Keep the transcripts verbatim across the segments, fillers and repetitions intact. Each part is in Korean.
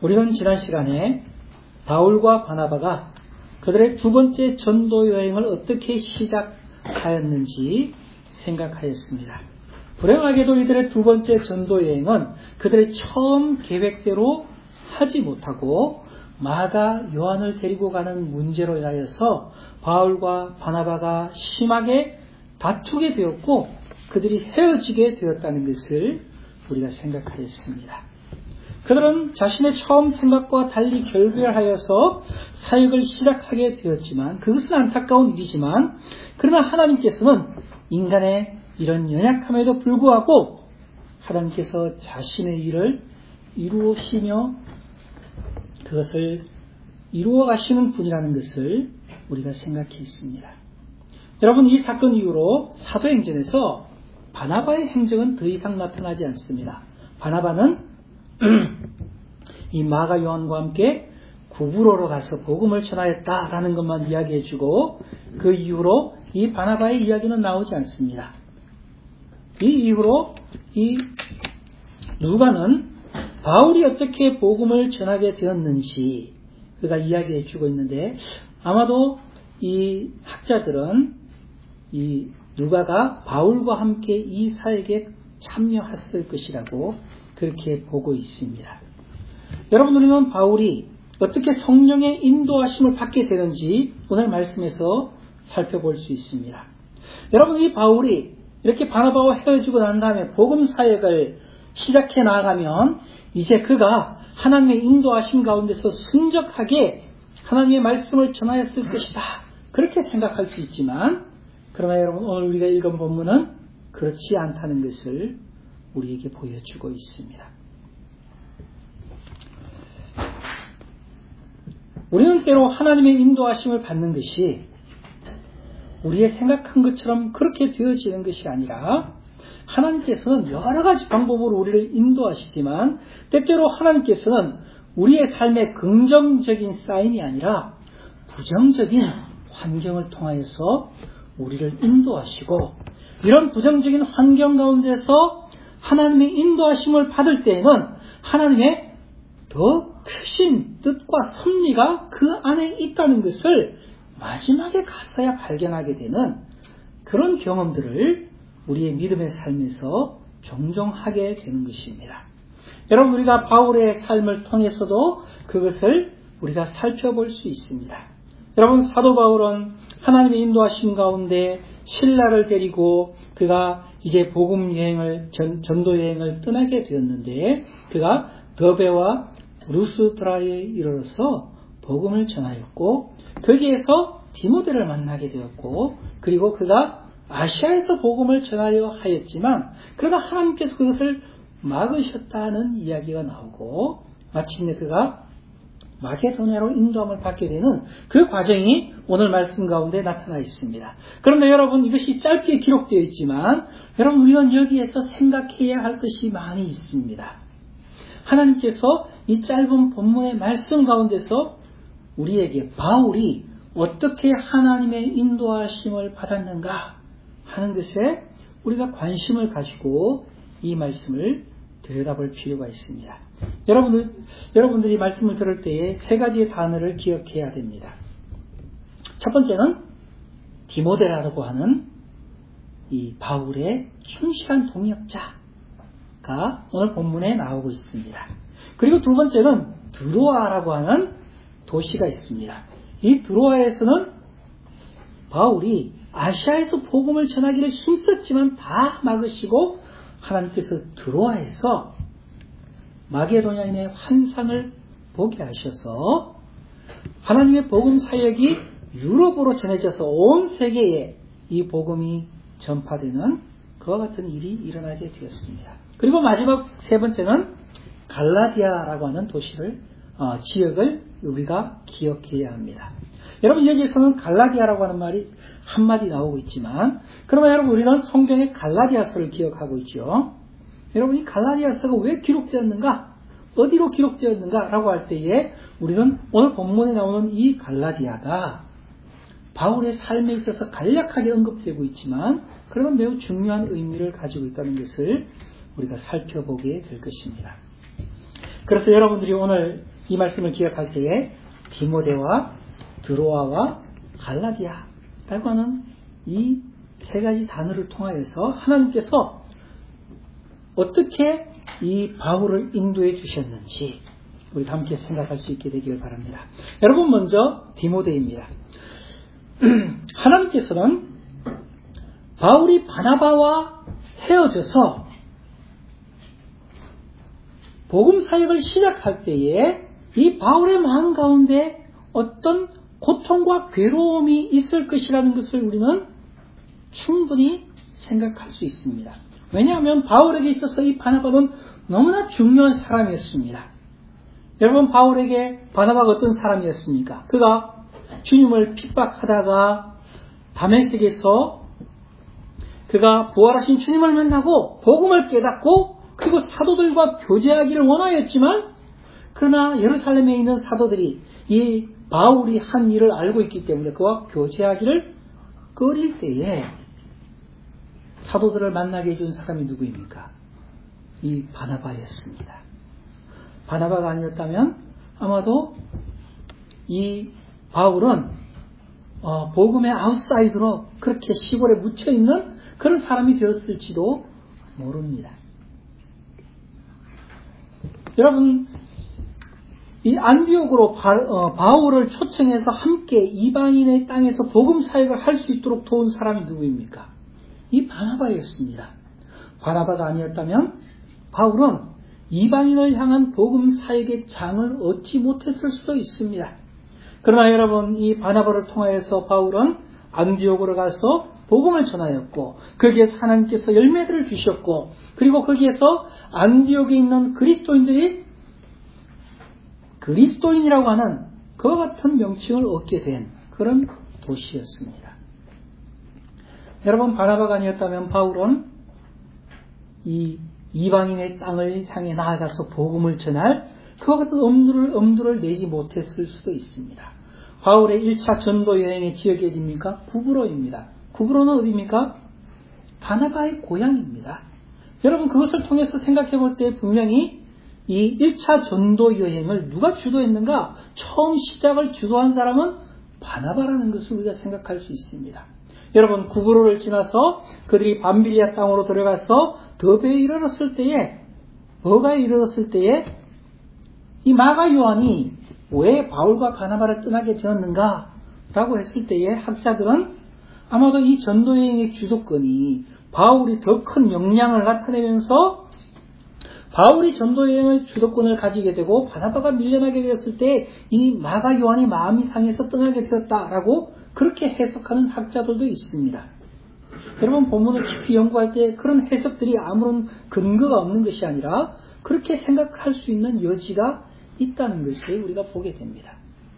우리는 지난 시간에 바울과 바나바가 그들의 두 번째 전도 여행을 어떻게 시작하였는지 생각하였습니다. 불행하게도 이들의 두 번째 전도 여행은 그들의 처음 계획대로 하지 못하고 마가 요한을 데리고 가는 문제로 인하여서 바울과 바나바가 심하게 다투게 되었고 그들이 헤어지게 되었다는 것을 우리가 생각하였습니다. 그들은 자신의 처음 생각과 달리 결별하여서 사역을 시작하게 되었지만 그것은 안타까운 일이지만 그러나 하나님께서는 인간의 이런 연약함에도 불구하고 하나님께서 자신의 일을 이루시며 그것을 이루어 가시는 분이라는 것을 우리가 생각했습니다. 여러분, 이 사건 이후로 사도행전에서 바나바의 행적은 더 이상 나타나지 않습니다. 바나바는 이 마가 요한과 함께 구브로로 가서 복음을 전하였다라는 것만 이야기해주고 그 이후로 이 바나바의 이야기는 나오지 않습니다. 이 이후로 이 누가는 바울이 어떻게 복음을 전하게 되었는지 그가 이야기해주고 있는데 아마도 이 학자들은 이 누가가 바울과 함께 이 사역에 참여했을 것이라고 그렇게 보고 있습니다. 여러분, 우리는 바울이 어떻게 성령의 인도하심을 받게 되는지 오늘 말씀에서 살펴볼 수 있습니다. 여러분, 이 바울이 이렇게 바나바와 헤어지고 난 다음에 복음 사역을 시작해 나가면 이제 그가 하나님의 인도하심 가운데서 순적하게 하나님의 말씀을 전하였을 것이다. 그렇게 생각할 수 있지만 그러나 여러분, 오늘 우리가 읽은 본문은 그렇지 않다는 것을 우리에게 보여주고 있습니다. 우리는 때로 하나님의 인도하심을 받는 것이 우리의 생각한 것처럼 그렇게 되어지는 것이 아니라 하나님께서는 여러 가지 방법으로 우리를 인도하시지만 때때로 하나님께서는 우리의 삶의 긍정적인 사인이 아니라 부정적인 환경을 통하여서 우리를 인도하시고 이런 부정적인 환경 가운데서 하나님의 인도하심을 받을 때에는 하나님의 더 크신 뜻과 섭리가 그 안에 있다는 것을 마지막에 가서야 발견하게 되는 그런 경험들을 우리의 믿음의 삶에서 종종 하게 되는 것입니다. 여러분, 우리가 바울의 삶을 통해서도 그것을 우리가 살펴볼 수 있습니다. 여러분, 사도 바울은 하나님의 인도하심 가운데 신라를 데리고 그가 이제 복음 여행을 전, 전도 여행을 떠나게 되었는데 그가 더베와 루스드라에 이르러서 복음을 전하였고 거기에서 디모데를 만나게 되었고 그리고 그가 아시아에서 복음을 전하려 하였지만 그러나 하나님께서 그것을 막으셨다는 이야기가 나오고 마침내 그가 마게도냐로 인도함을 받게 되는 그 과정이 오늘 말씀 가운데 나타나 있습니다. 그런데 여러분, 이것이 짧게 기록되어 있지만 여러분, 우리는 여기에서 생각해야 할 것이 많이 있습니다. 하나님께서 이 짧은 본문의 말씀 가운데서 우리에게 바울이 어떻게 하나님의 인도하심을 받았는가 하는 것에 우리가 관심을 가지고 이 말씀을 들여다볼 필요가 있습니다. 여러분들, 여러분들이 말씀을 들을 때에 세 가지의 단어를 기억해야 됩니다. 첫 번째는 디모데라고 하는 이 바울의 충실한 동역자가 오늘 본문에 나오고 있습니다. 그리고 두 번째는 드로아라고 하는 도시가 있습니다. 이 드로아에서는 바울이 아시아에서 복음을 전하기를 힘썼지만 다 막으시고 하나님께서 드로아에서 마게도냐인의 환상을 보게 하셔서 하나님의 복음 사역이 유럽으로 전해져서 온 세계에 이 복음이 전파되는 그와 같은 일이 일어나게 되었습니다. 그리고 마지막 세 번째는 갈라디아라고 하는 도시를 어, 지역을 우리가 기억해야 합니다. 여러분, 여기에서는 갈라디아라고 하는 말이 한마디 나오고 있지만 그러나 여러분, 우리는 성경의 갈라디아서를 기억하고 있죠. 여러분, 이 갈라디아서가 왜 기록되었는가, 어디로 기록되었는가 라고 할 때에 우리는 오늘 본문에 나오는 이 갈라디아가 바울의 삶에 있어서 간략하게 언급되고 있지만 그러나 매우 중요한 의미를 가지고 있다는 것을 우리가 살펴보게 될 것입니다. 그래서 여러분들이 오늘 이 말씀을 기억할 때에 디모데와 드로아와 갈라디아라고 하는 이 세 가지 단어를 통하여서 하나님께서 어떻게 이 바울을 인도해 주셨는지 우리 함께 생각할 수 있게 되기를 바랍니다. 여러분, 먼저 디모데입니다. 하나님께서는 바울이 바나바와 헤어져서 복음 사역을 시작할 때에 이 바울의 마음 가운데 어떤 고통과 괴로움이 있을 것이라는 것을 우리는 충분히 생각할 수 있습니다. 왜냐하면 바울에게 있어서 이 바나바는 너무나 중요한 사람이었습니다. 여러분, 바울에게 바나바가 어떤 사람이었습니까? 그가 주님을 핍박하다가 다메섹에서 그가 부활하신 주님을 만나고 복음을 깨닫고 그리고 사도들과 교제하기를 원하였지만, 그러나 예루살렘에 있는 사도들이 이 바울이 한 일을 알고 있기 때문에 그와 교제하기를 꺼릴 때에 사도들을 만나게 해준 사람이 누구입니까? 이 바나바였습니다. 바나바가 아니었다면 아마도 이 바울은 어, 복음의 아웃사이드로 그렇게 시골에 묻혀있는 그런 사람이 되었을지도 모릅니다. 여러분, 이 안디옥으로 바, 어, 바울을 초청해서 함께 이방인의 땅에서 복음 사역을 할 수 있도록 도운 사람이 누구입니까? 이 바나바였습니다. 바나바가 아니었다면 바울은 이방인을 향한 복음 사역의 장을 얻지 못했을 수도 있습니다. 그러나 여러분, 이 바나바를 통하여서 바울은 안디옥으로 가서 복음을 전하였고, 거기에서 하나님께서 열매들을 주셨고, 그리고 거기에서 안디옥에 있는 그리스도인들이 그리스도인이라고 하는 그와 같은 명칭을 얻게 된 그런 도시였습니다. 여러분, 바나바가 아니었다면 바울은 이 이방인의 땅을 향해 나아가서 복음을 전할 그와 같은 엄두를, 엄두를 내지 못했을 수도 있습니다. 바울의 일 차 전도 여행의 지역이 어디입니까? 구브로입니다. 구브로는 어디입니까? 바나바의 고향입니다. 여러분, 그것을 통해서 생각해 볼 때 분명히 이 일 차 전도 여행을 누가 주도했는가? 처음 시작을 주도한 사람은 바나바라는 것을 우리가 생각할 수 있습니다. 여러분, 구브로를 지나서 그들이 밤빌리아 땅으로 들어가서 더베에 이르렀을 때에, 버가에 이르렀을 때에 이 마가 요한이 왜 바울과 바나바를 떠나게 되었는가? 라고 했을 때에 학자들은 아마도 이 전도 여행의 주도권이 바울이 더 큰 역량을 나타내면서 바울이 전도 여행의 주도권을 가지게 되고 바나바가 밀려나게 되었을 때 이 마가 요한이 마음이 상해서 떠나게 되었다라고 그렇게 해석하는 학자들도 있습니다. 여러분, 본문을 깊이 연구할 때 그런 해석들이 아무런 근거가 없는 것이 아니라 그렇게 생각할 수 있는 여지가 있다는 것을 우리가 보게 됩니다.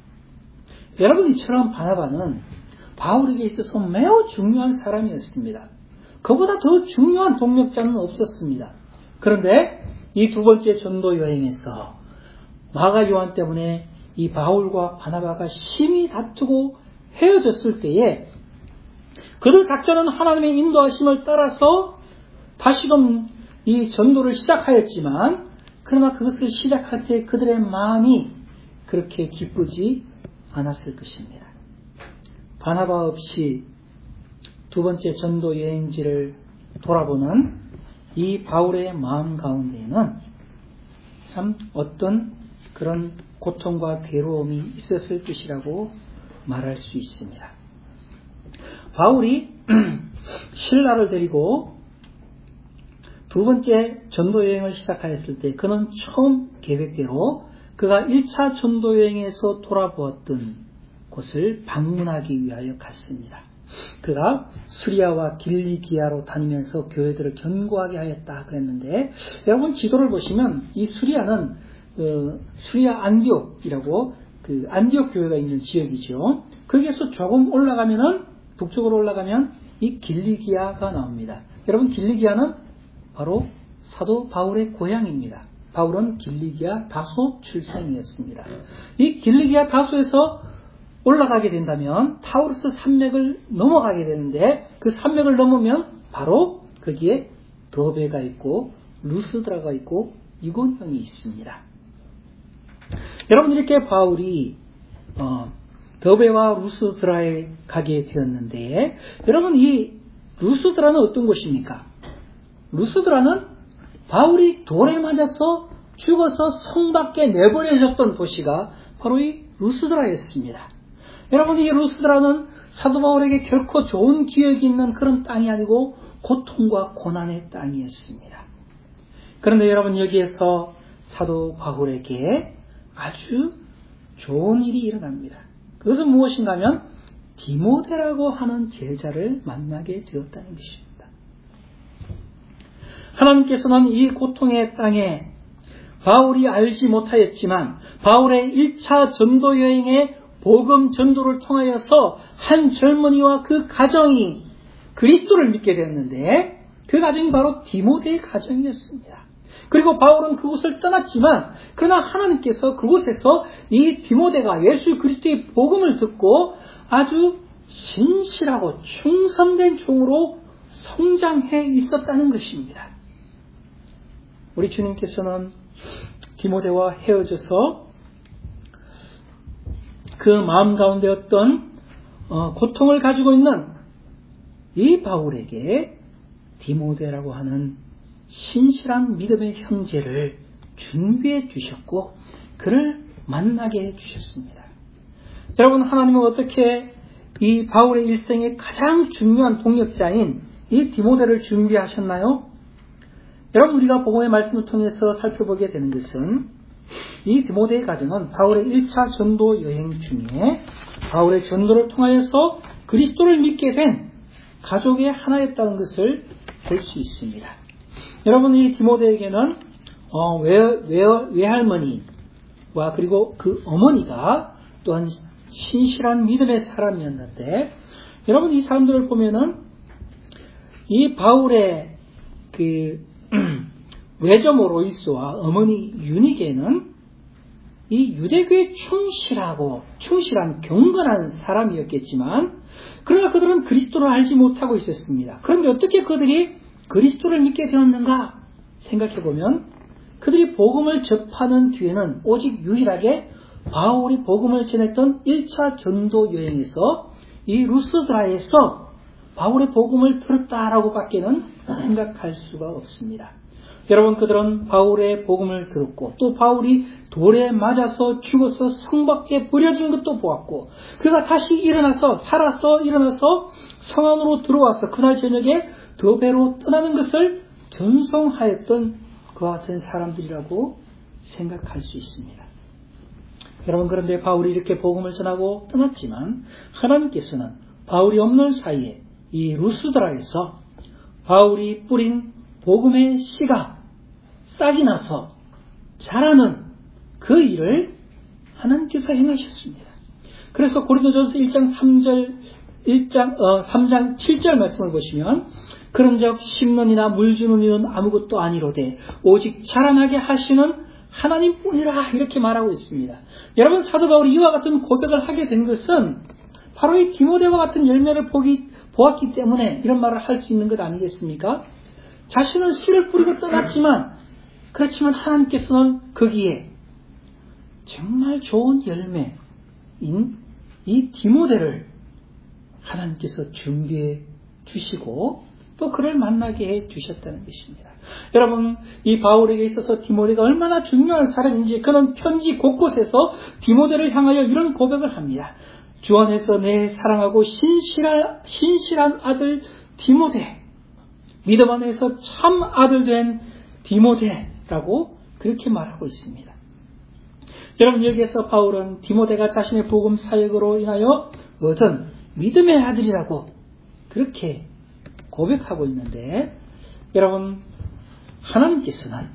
여러분, 이처럼 바나바는 바울에게 있어서 매우 중요한 사람이었습니다. 그보다 더 중요한 동력자는 없었습니다. 그런데 이 두 번째 전도 여행에서 마가 요한 때문에 이 바울과 바나바가 심히 다투고 헤어졌을 때에 그들 각자는 하나님의 인도하심을 따라서 다시금 이 전도를 시작하였지만, 그러나 그것을 시작할 때 그들의 마음이 그렇게 기쁘지 않았을 것입니다. 바나바 없이 두 번째 전도 여행지를 돌아보는 이 바울의 마음 가운데에는 참 어떤 그런 고통과 괴로움이 있었을 것이라고 말할 수 있습니다. 바울이 실라를 데리고 두 번째 전도 여행을 시작하였을 때 그는 처음 계획대로 그가 일 차 전도 여행에서 돌아보았던 곳을 방문하기 위하여 갔습니다. 그가 수리아와 길리기아로 다니면서 교회들을 견고하게 하였다 그랬는데, 여러분 지도를 보시면 이 수리아는 어, 수리아 안디옥이라고 그 안디옥 교회가 있는 지역이죠. 거기에서 조금 올라가면은 북쪽으로 올라가면 이 길리기아가 나옵니다. 여러분, 길리기아는 바로 사도 바울의 고향입니다. 바울은 길리기아 다소 출생이었습니다. 이 길리기아 다소에서 올라가게 된다면 타우르스 산맥을 넘어가게 되는데, 그 산맥을 넘으면 바로 거기에 더베가 있고 루스드라가 있고 이곤형이 있습니다. 여러분, 이렇게 바울이 어, 더베와 루스드라에 가게 되었는데, 여러분, 이 루스드라는 어떤 곳입니까? 루스드라는 바울이 돌에 맞아서 죽어서 성 밖에 내보내졌던 도시가 바로 이 루스드라였습니다. 여러분, 이 루스드라는 사도 바울에게 결코 좋은 기억이 있는 그런 땅이 아니고 고통과 고난의 땅이었습니다. 그런데 여러분, 여기에서 사도 바울에게 아주 좋은 일이 일어납니다. 그것은 무엇인가 하면 디모데라고 하는 제자를 만나게 되었다는 것입니다. 하나님께서는 이 고통의 땅에 바울이 알지 못하였지만 바울의 일 차 전도 여행의 복음 전도를 통하여서 한 젊은이와 그 가정이 그리스도를 믿게 되었는데, 그 가정이 바로 디모데의 가정이었습니다. 그리고 바울은 그곳을 떠났지만 그러나 하나님께서 그곳에서 이 디모데가 예수 그리스도의 복음을 듣고 아주 신실하고 충성된 종으로 성장해 있었다는 것입니다. 우리 주님께서는 디모데와 헤어져서 그 마음 가운데 어떤 고통을 가지고 있는 이 바울에게 디모데라고 하는 신실한 믿음의 형제를 준비해 주셨고 그를 만나게 해 주셨습니다. 여러분, 하나님은 어떻게 이 바울의 일생의 가장 중요한 동역자인 이 디모데를 준비하셨나요? 여러분, 우리가 복음의 말씀을 통해서 살펴보게 되는 것은 이 디모데의 가정은 바울의 일 차 전도 여행 중에 바울의 전도를 통하여서 그리스도를 믿게 된 가족의 하나였다는 것을 볼 수 있습니다. 여러분, 이 디모데에게는 어, 외, 외, 외할머니와 그리고 그 어머니가 또한 신실한 믿음의 사람이었는데, 여러분, 이 사람들을 보면은 이 바울의 그 외조모 로이스와 어머니 유니게는 이 유대교에 충실하고 충실한 경건한 사람이었겠지만, 그러나 그들은 그리스도를 알지 못하고 있었습니다. 그런데 어떻게 그들이 그리스도를 믿게 되었는가 생각해보면, 그들이 복음을 접하는 뒤에는 오직 유일하게 바울이 복음을 전했던 일 차 전도 여행에서 이 루스드라에서 바울의 복음을 들었다라고 밖에는 생각할 수가 없습니다. 여러분, 그들은 바울의 복음을 들었고 또 바울이 돌에 맞아서 죽어서 성 밖에 버려진 것도 보았고, 그가 다시 일어나서 살아서 일어나서 성 안으로 들어와서 그날 저녁에 더베로 떠나는 것을 전송하였던 그와 같은 사람들이라고 생각할 수 있습니다. 여러분, 그런데 바울이 이렇게 복음을 전하고 떠났지만 하나님께서는 바울이 없는 사이에 이 루스드라에서 바울이 뿌린 복음의 씨가 싹이 나서 자라는 그 일을 하나님께서 행하셨습니다. 그래서 고린도전서 일 장 삼 절 일 장 어, 삼 장 칠 절 말씀을 보시면, 그런즉 심는이나 물 주는 이는 아무것도 아니로되 오직 자라나게 하시는 하나님뿐이라, 이렇게 말하고 있습니다. 여러분, 사도 바울이 이와 같은 고백을 하게 된 것은 바로 이 디모데와 같은 열매를 보기, 보았기 때문에 이런 말을 할 수 있는 것 아니겠습니까? 자신은 씨를 뿌리고 떠났지만, 그렇지만 하나님께서는 거기에 정말 좋은 열매인 이 디모데를 하나님께서 준비해 주시고 또 그를 만나게 해 주셨다는 것입니다. 여러분, 이 바울에게 있어서 디모데가 얼마나 중요한 사람인지 그는 편지 곳곳에서 디모데를 향하여 이런 고백을 합니다. 주 안에서 내 사랑하고 신실한, 신실한 아들 디모데, 믿음 안에서 참 아들 된 디모데라고 그렇게 말하고 있습니다. 여러분, 여기에서 바울은 디모데가 자신의 복음 사역으로 인하여 얻은 믿음의 아들이라고 그렇게 고백하고 있는데, 여러분, 하나님께서는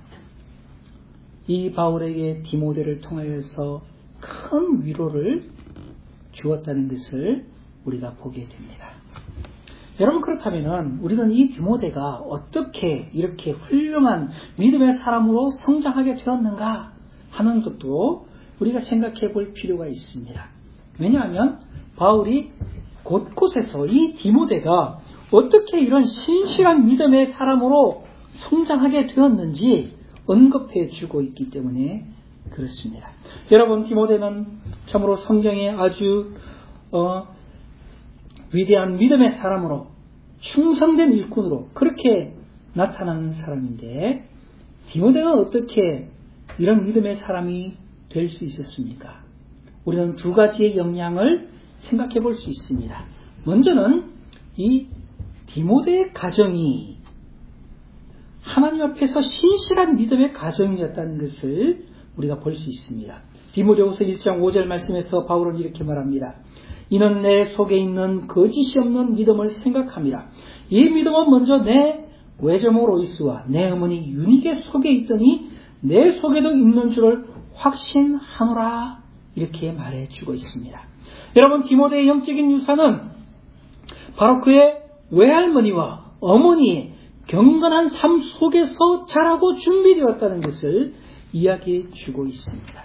이 바울에게 디모데를 통하여서 큰 위로를 주었다는 것을 우리가 보게 됩니다. 여러분, 그렇다면 우리는 이 디모데가 어떻게 이렇게 훌륭한 믿음의 사람으로 성장하게 되었는가 하는 것도 우리가 생각해 볼 필요가 있습니다. 왜냐하면 바울이 곳곳에서 이 디모데가 어떻게 이런 신실한 믿음의 사람으로 성장하게 되었는지 언급해 주고 있기 때문에 그렇습니다. 여러분, 디모데는 참으로 성경에 아주 어, 위대한 믿음의 사람으로 충성된 일꾼으로 그렇게 나타나는 사람인데, 디모데가 어떻게 이런 믿음의 사람이 될 수 있었습니까? 우리는 두 가지의 역량을 생각해 볼 수 있습니다. 먼저는 이 디모데의 가정이 하나님 앞에서 신실한 믿음의 가정이었다는 것을 우리가 볼 수 있습니다. 디모데후서 일 장 오 절 말씀에서 바울은 이렇게 말합니다. 이는 내 속에 있는 거짓이 없는 믿음을 생각함이라. 이 믿음은 먼저 내 외조모 로이스와 내 어머니 유니게 속에 있더니 내 속에도 있는 줄을 확신하노라. 이렇게 말해주고 있습니다. 여러분, 디모데의 영적인 유산은 바로 그의 외할머니와 어머니의 경건한 삶 속에서 자라고 준비되었다는 것을 이야기해 주고 있습니다.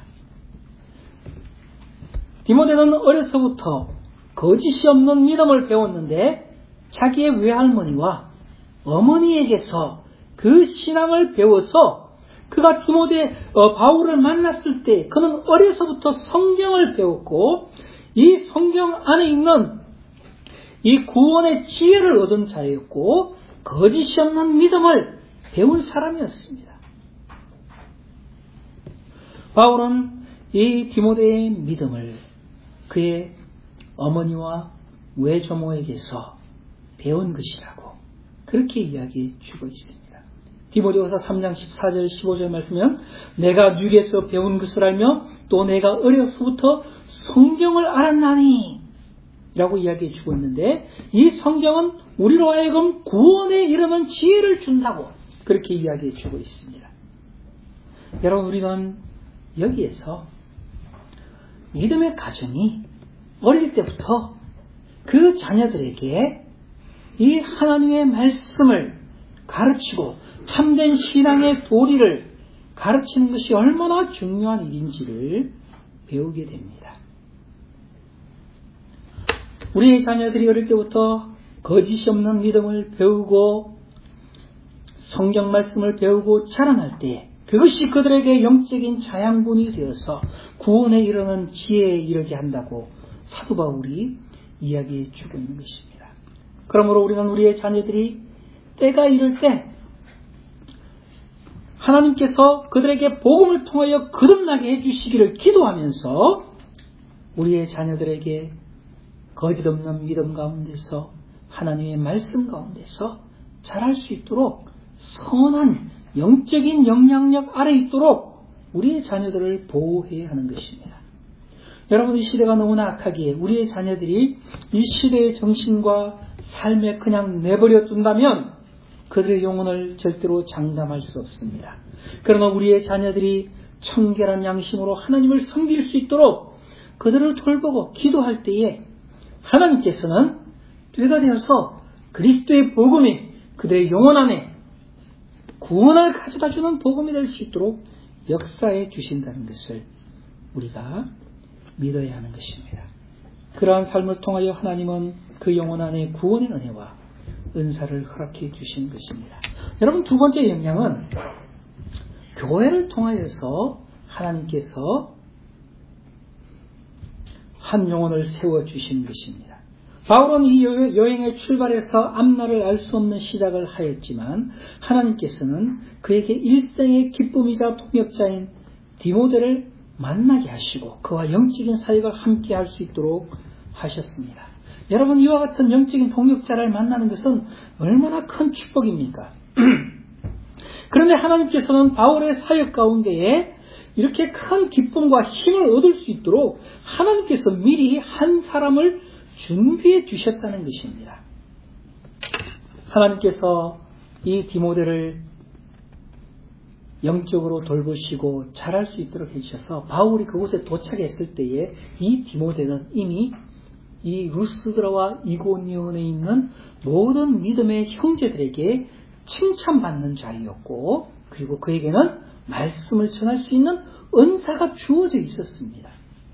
디모데는 어려서부터 거짓이 없는 믿음을 배웠는데 자기의 외할머니와 어머니에게서 그 신앙을 배워서 그가 디모데 어, 바울을 만났을 때 그는 어려서부터 성경을 배웠고 이 성경 안에 있는 이 구원의 지혜를 얻은 자였고 거짓이 없는 믿음을 배운 사람이었습니다. 바울은 이 디모데의 믿음을 그의 어머니와 외조모에게서 배운 것이라고 그렇게 이야기해 주고 있습니다. 디모데후서 삼 장 십사 절 십오 절 말씀은 내가 육에서 배운 것을 알며 또 내가 어려서부터 성경을 알았나니 라고 이야기해 주고 있는데, 이 성경은 우리로 하여금 구원에 이르는 지혜를 준다고 그렇게 이야기해 주고 있습니다. 여러분, 우리는 여기에서 믿음의 가정이 어릴 때부터 그 자녀들에게 이 하나님의 말씀을 가르치고 참된 신앙의 도리를 가르치는 것이 얼마나 중요한 일인지를 배우게 됩니다. 우리의 자녀들이 어릴 때부터 거짓이 없는 믿음을 배우고 성경 말씀을 배우고 자라날 때 그것이 그들에게 영적인 자양분이 되어서 구원에 이르는 지혜에 이르게 한다고 사도 바울이 이야기해 주고 있는 것입니다. 그러므로 우리는 우리의 자녀들이 때가 이를 때 하나님께서 그들에게 복음을 통하여 거듭나게 해주시기를 기도하면서 우리의 자녀들에게 거짓 없는 믿음 가운데서 하나님의 말씀 가운데서 자랄 수 있도록 선한 영적인 영향력 아래 있도록 우리의 자녀들을 보호해야 하는 것입니다. 여러분, 이 시대가 너무나 악하기에 우리의 자녀들이 이 시대의 정신과 삶에 그냥 내버려 둔다면 그들의 영혼을 절대로 장담할 수 없습니다. 그러나 우리의 자녀들이 청결한 양심으로 하나님을 섬길 수 있도록 그들을 돌보고 기도할 때에 하나님께서는 때가 되어서 그리스도의 복음이 그들의 영혼 안에 구원을 가져다주는 복음이 될 수 있도록 역사해 주신다는 것을 우리가 믿어야 하는 것입니다. 그러한 삶을 통하여 하나님은 그 영혼 안에 구원의 은혜와 은사를 허락해 주신 것입니다. 여러분, 두 번째 영향은 교회를 통하여서 하나님께서 한 영혼을 세워주신 것입니다. 바울은 이 여행에 출발해서 앞날을 알 수 없는 시작을 하였지만 하나님께서는 그에게 일생의 기쁨이자 동역자인 디모데를 만나게 하시고 그와 영적인 사역을 함께 할 수 있도록 하셨습니다. 여러분, 이와 같은 영적인 동역자를 만나는 것은 얼마나 큰 축복입니까? 그런데 하나님께서는 바울의 사역 가운데에 이렇게 큰 기쁨과 힘을 얻을 수 있도록 하나님께서 미리 한 사람을 준비해 주셨다는 것입니다. 하나님께서 이 디모데를 영적으로 돌보시고 잘할 수 있도록 해주셔서 바울이 그곳에 도착했을 때에 이 디모데는 이미 이 루스드라와 이고니온에 있는 모든 믿음의 형제들에게 칭찬받는 자이었고, 그리고 그에게는 말씀을 전할 수 있는 은사가 주어져 있었습니다.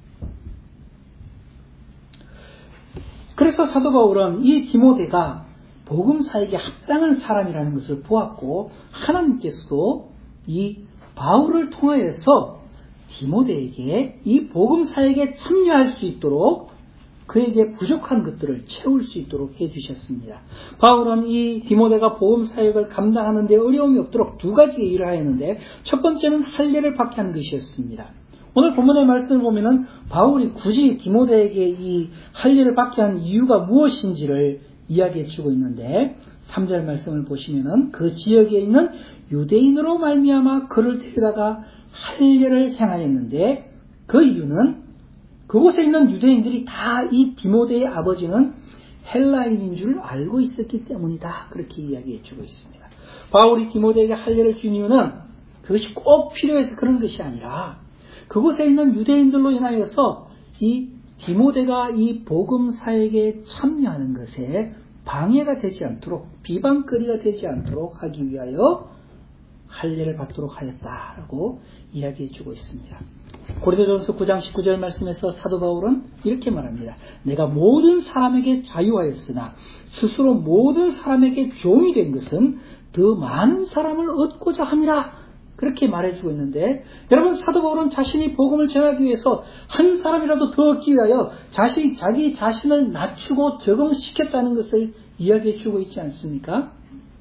그래서 사도 바울은 이 디모데가 복음사에게 합당한 사람이라는 것을 보았고, 하나님께서도 이 바울을 통하여서 디모데에게 이 복음 사역에 참여할 수 있도록 그에게 부족한 것들을 채울 수 있도록 해주셨습니다. 바울은 이 디모데가 복음 사역을 감당하는 데 어려움이 없도록 두 가지 일을 하였는데, 첫 번째는 할례를 받게 한 것이었습니다. 오늘 본문의 말씀을 보면은 바울이 굳이 디모데에게 이 할례를 받게 한 이유가 무엇인지를 이야기해 주고 있는데, 삼 절 말씀을 보시면은 그 지역에 있는 유대인으로 말미암아 그를 데려다가 할례를 행하였는데, 그 이유는 그곳에 있는 유대인들이 다 이 디모데의 아버지는 헬라인인 줄 알고 있었기 때문이다. 그렇게 이야기해 주고 있습니다. 바울이 디모데에게 할례를 준 이유는 그것이 꼭 필요해서 그런 것이 아니라, 그곳에 있는 유대인들로 인하여서 이 디모데가 이 복음 사역에 참여하는 것에 방해가 되지 않도록, 비방거리가 되지 않도록 하기 위하여 할례를 받도록 하였다라고 이야기해 주고 있습니다. 고린도전서 구 장 십구 절 말씀에서 사도 바울은 이렇게 말합니다. 내가 모든 사람에게 자유하였으나 스스로 모든 사람에게 종이 된 것은 더 많은 사람을 얻고자 함이라. 그렇게 말해주고 있는데, 여러분, 사도 바울은 자신이 복음을 전하기 위해서 한 사람이라도 더 얻기 위하여 자신, 자기 자신을 낮추고 적응시켰다는 것을 이야기해 주고 있지 않습니까?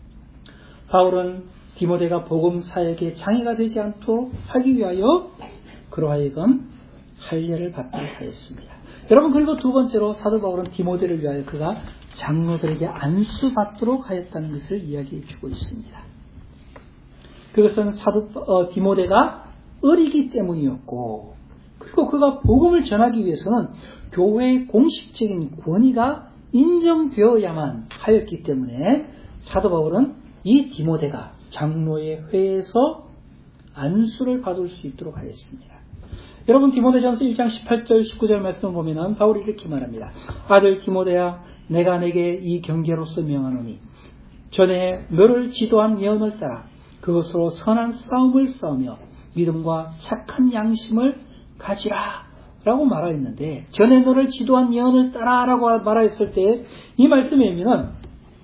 바울은 디모데가 복음 사역에 장애가 되지 않도록 하기 위하여 그러하여금 할례를 받도록 하였습니다. 여러분, 그리고 두 번째로 사도 바울은 디모데를 위하여 그가 장로들에게 안수받도록 하였다는 것을 이야기해 주고 있습니다. 그것은 사도 어, 디모데가 어리기 때문이었고, 그리고 그가 복음을 전하기 위해서는 교회의 공식적인 권위가 인정되어야만 하였기 때문에 사도 바울은 이 디모데가 장로의 회에서 안수를 받을 수 있도록 하였습니다. 여러분, 디모데전서 일 장 십팔 절 십구 절 말씀을 보면 바울이 이렇게 말합니다. 아들 디모데야, 내가 내게 이 경계로서 명하노니 전에 너를 지도한 예언을 따라 그것으로 선한 싸움을 싸우며 믿음과 착한 양심을 가지라 라고 말하였는데, 전에 너를 지도한 예언을 따라 라고 말하였을 때 이 말씀의 의미는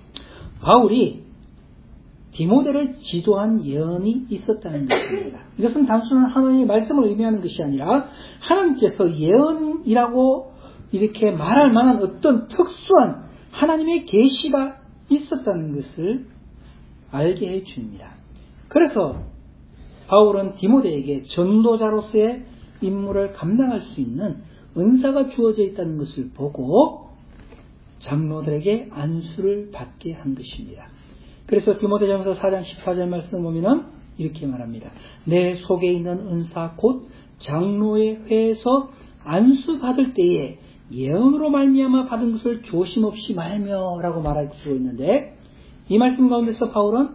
바울이 디모데를 지도한 예언이 있었다는 것입니다. 이것은 단순한 하나님의 말씀을 의미하는 것이 아니라 하나님께서 예언이라고 이렇게 말할 만한 어떤 특수한 하나님의 계시가 있었다는 것을 알게 해 줍니다. 그래서 바울은 디모데에게 전도자로서의 임무를 감당할 수 있는 은사가 주어져 있다는 것을 보고 장로들에게 안수를 받게 한 것입니다. 그래서 디모데전서 사 장 십사 절 말씀 보면은 이렇게 말합니다. 내 속에 있는 은사 곧 장로의 회에서 안수 받을 때에 예언으로 말미암아 받은 것을 조심없이 말며라고 말하고 있는데, 이 말씀 가운데서 바울은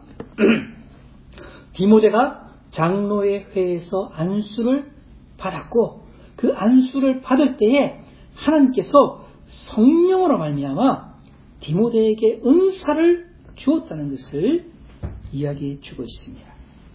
디모데가 장로의 회에서 안수를 받았고, 그 안수를 받을 때에 하나님께서 성령으로 말미암아 디모데에게 은사를 주었다는 것을 이야기해 주고 있습니다.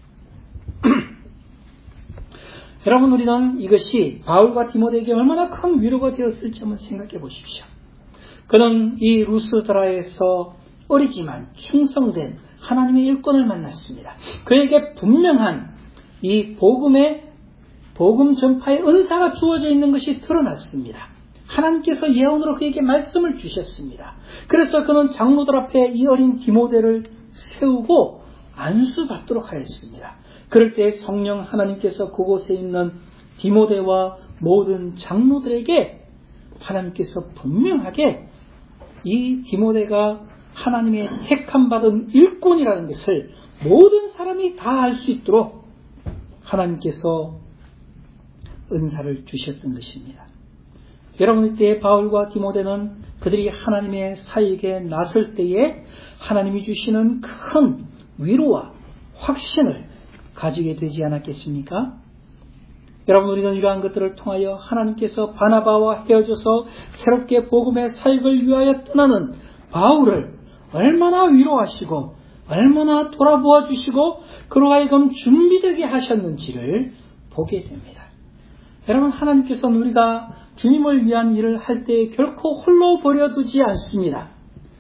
여러분, 우리는 이것이 바울과 디모데에게 얼마나 큰 위로가 되었을지 한번 생각해 보십시오. 그는 이 루스드라에서 어리지만 충성된 하나님의 일꾼을 만났습니다. 그에게 분명한 이 복음의 복음 전파의 은사가 주어져 있는 것이 드러났습니다. 하나님께서 예언으로 그에게 말씀을 주셨습니다. 그래서 그는 장로들 앞에 이 어린 디모데를 세우고 안수받도록 하였습니다. 그럴 때 성령 하나님께서 그곳에 있는 디모데와 모든 장로들에게 하나님께서 분명하게 이 디모데가 하나님의 택함 받은 일꾼이라는 것을 모든 사람이 다 알 수 있도록 하나님께서 은사를 주셨던 것입니다. 여러분, 이때 바울과 디모데는 그들이 하나님의 사역에 나설 때에 하나님이 주시는 큰 위로와 확신을 가지게 되지 않았겠습니까? 여러분, 우리는 이러한 것들을 통하여 하나님께서 바나바와 헤어져서 새롭게 복음의 사역을 위하여 떠나는 바울을 얼마나 위로하시고 얼마나 돌아보아 주시고 그로 하여금 준비되게 하셨는지를 보게 됩니다. 여러분, 하나님께서는 우리가 주님을 위한 일을 할 때 결코 홀로 버려두지 않습니다.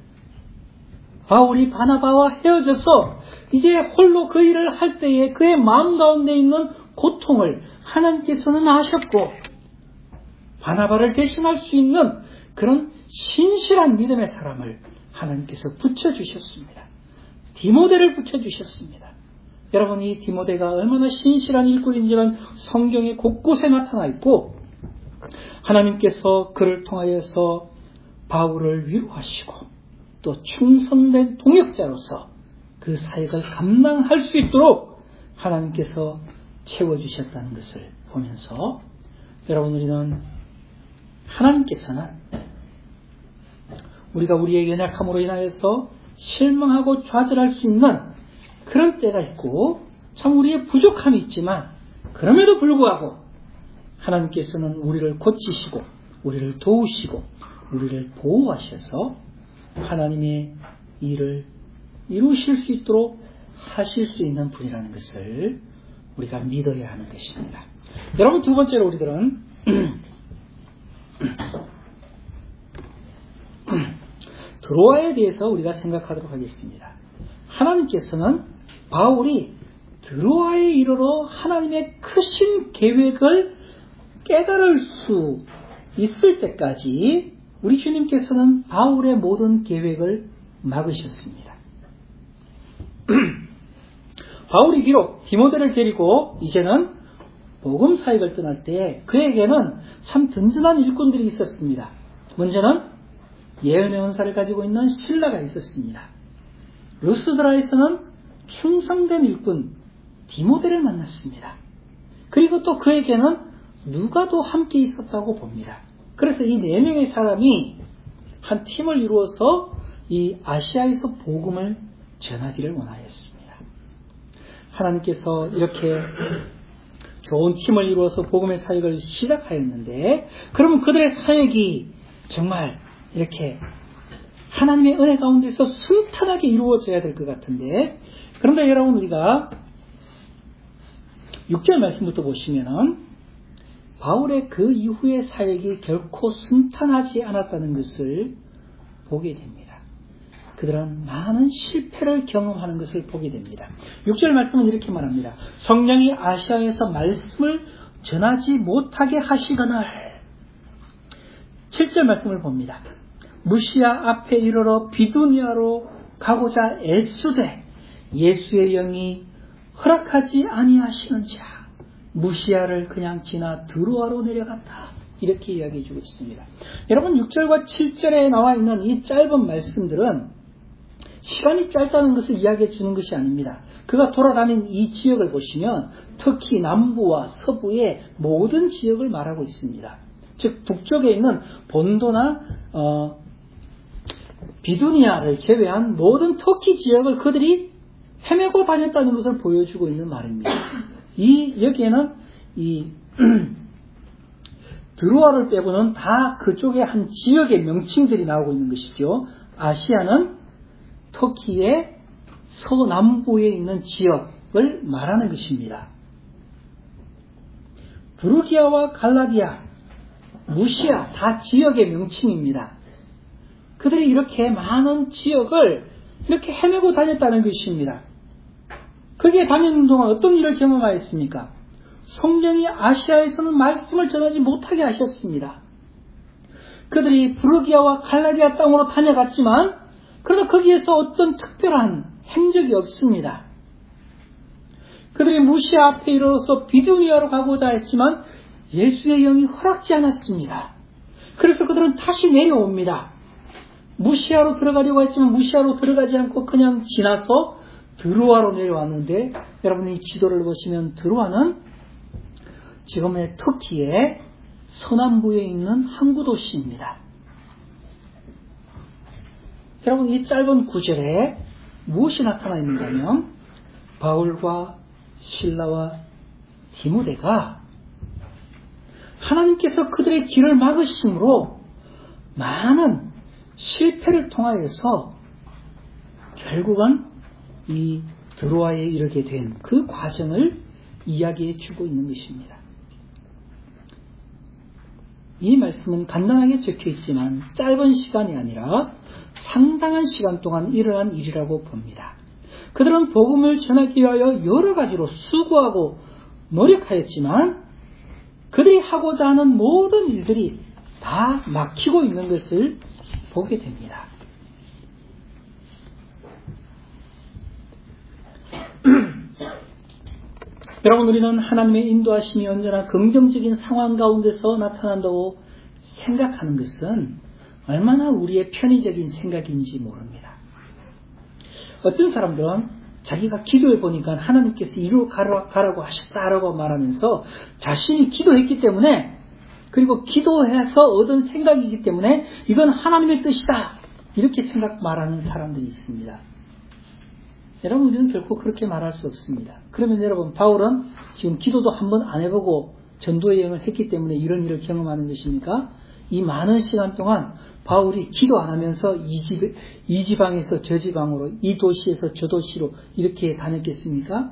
바울이 바나바와 헤어져서 이제 홀로 그 일을 할 때에 그의 마음 가운데 있는 고통을 하나님께서는 아셨고 바나바를 대신할 수 있는 그런 신실한 믿음의 사람을 하나님께서 붙여주셨습니다. 디모데를 붙여주셨습니다. 여러분, 이 디모데가 얼마나 신실한 일꾼인지는 성경에 곳곳에 나타나 있고 하나님께서 그를 통하여서 바울을 위로하시고 또 충성된 동역자로서 그 사역을 감당할 수 있도록 하나님께서 채워주셨다는 것을 보면서 여러분, 우리는 하나님께서는 우리가 우리의 연약함으로 인하여서 실망하고 좌절할 수 있는 그런 때가 있고 참 우리의 부족함이 있지만 그럼에도 불구하고 하나님께서는 우리를 고치시고 우리를 도우시고 우리를 보호하셔서 하나님의 일을 이루실 수 있도록 하실 수 있는 분이라는 것을 우리가 믿어야 하는 것입니다. 여러분, 두 번째로 우리들은 드로아에 대해서 우리가 생각하도록 하겠습니다. 하나님께서는 바울이 드로아에 이르러 하나님의 크신 계획을 깨달을 수 있을 때까지 우리 주님께서는 바울의 모든 계획을 막으셨습니다. 바울이 비록 디모데를 데리고 이제는 복음 사역을 떠날 때 그에게는 참 든든한 일꾼들이 있었습니다. 먼저는 예언의 은사를 가지고 있는 실라가 있었습니다. 루스드라에서는 충성된 일꾼 디모데를 만났습니다. 그리고 또 그에게는 누가도 함께 있었다고 봅니다. 그래서 이 네 명의 사람이 한 팀을 이루어서 이 아시아에서 복음을 전하기를 원하였습니다. 하나님께서 이렇게 좋은 팀을 이루어서 복음의 사역을 시작하였는데 그러면 그들의 사역이 정말 이렇게 하나님의 은혜 가운데서 순탄하게 이루어져야 될 것 같은데, 그런데 여러분, 우리가 육 절 말씀부터 보시면은 바울의 그 이후의 사역이 결코 순탄하지 않았다는 것을 보게 됩니다. 그들은 많은 실패를 경험하는 것을 보게 됩니다. 육 절 말씀은 이렇게 말합니다. 성령이 아시아에서 말씀을 전하지 못하게 하시거늘. 칠 절 말씀을 봅니다. 무시아 앞에 이르러 비두니아로 가고자 애쓰되 예수의 영이 허락하지 아니하시는지라. 무시아를 그냥 지나 드로아로 내려갔다. 이렇게 이야기해 주고 있습니다. 여러분, 육 절과 칠 절에 나와 있는 이 짧은 말씀들은 시간이 짧다는 것을 이야기해 주는 것이 아닙니다. 그가 돌아다닌 이 지역을 보시면 특히 남부와 서부의 모든 지역을 말하고 있습니다. 즉 북쪽에 있는 본도나 어, 비두니아를 제외한 모든 터키 지역을 그들이 헤매고 다녔다는 것을 보여주고 있는 말입니다. 이 여기에는 이 드로아를 빼고는 다 그쪽의 한 지역의 명칭들이 나오고 있는 것이죠. 아시아는 터키의 서남부에 있는 지역을 말하는 것입니다. 부르기아와 갈라디아, 무시아 다 지역의 명칭입니다. 그들이 이렇게 많은 지역을 이렇게 헤매고 다녔다는 것입니다. 거기에 다니는 동안 어떤 일을 경험하였습니까? 성령이 아시아에서는 말씀을 전하지 못하게 하셨습니다. 그들이 부르기아와 갈라디아 땅으로 다녀갔지만 그러나 거기에서 어떤 특별한 행적이 없습니다. 그들이 무시아 앞에 이르러서 비두니아로 가고자 했지만 예수의 영이 허락지 않았습니다. 그래서 그들은 다시 내려옵니다. 무시아로 들어가려고 했지만 무시아로 들어가지 않고 그냥 지나서 드로아로 내려왔는데, 여러분이 지도를 보시면 드로아는 지금의 터키의 서남부에 있는 항구 도시입니다. 여러분, 이 짧은 구절에 무엇이 나타나 있는가면 바울과 실라와 디모데가 하나님께서 그들의 길을 막으심으로 많은 실패를 통하여서 결국은 이 드로아에 이르게 된 그 과정을 이야기해 주고 있는 것입니다. 이 말씀은 간단하게 적혀 있지만 짧은 시간이 아니라 상당한 시간 동안 일어난 일이라고 봅니다. 그들은 복음을 전하기 위하여 여러 가지로 수고하고 노력하였지만 그들이 하고자 하는 모든 일들이 다 막히고 있는 것을 보게 됩니다. 여러분, 우리는 하나님의 인도하심이 언제나 긍정적인 상황 가운데서 나타난다고 생각하는 것은 얼마나 우리의 편의적인 생각인지 모릅니다. 어떤 사람들은 자기가 기도해 보니까 하나님께서 이리로 가라고 하셨다라고 말하면서 자신이 기도했기 때문에, 그리고 기도해서 얻은 생각이기 때문에 이건 하나님의 뜻이다, 이렇게 생각 말하는 사람들이 있습니다. 여러분, 우리는 결코 그렇게 말할 수 없습니다. 그러면 여러분, 바울은 지금 기도도 한번 안 해보고 전도 여행을 했기 때문에 이런 일을 경험하는 것입니까? 이 많은 시간 동안 바울이 기도 안 하면서 이, 집, 이 지방에서 저 지방으로, 이 도시에서 저 도시로 이렇게 다녔겠습니까?